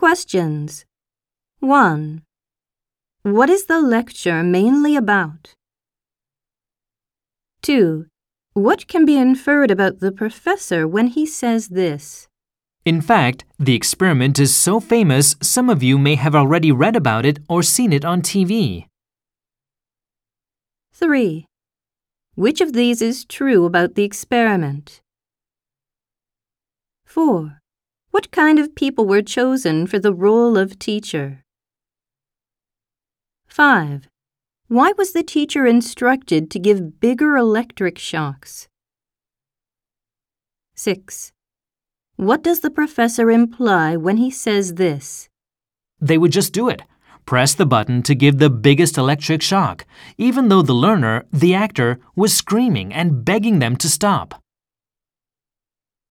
questions. 1. What is the lecture mainly about? 2. What can be inferred about the professor when he says this? In fact, the experiment is so famous some of you may have already read about it or seen it on TV. 3. Which of these is true about the experiment? 4. What kind of people were chosen for the role of teacher? 5. Why was the teacher instructed to give bigger electric shocks? 6. What does the professor imply when he says this? They would just do it. Press the button to give the biggest electric shock, even though the learner, the actor, was screaming and begging them to stop.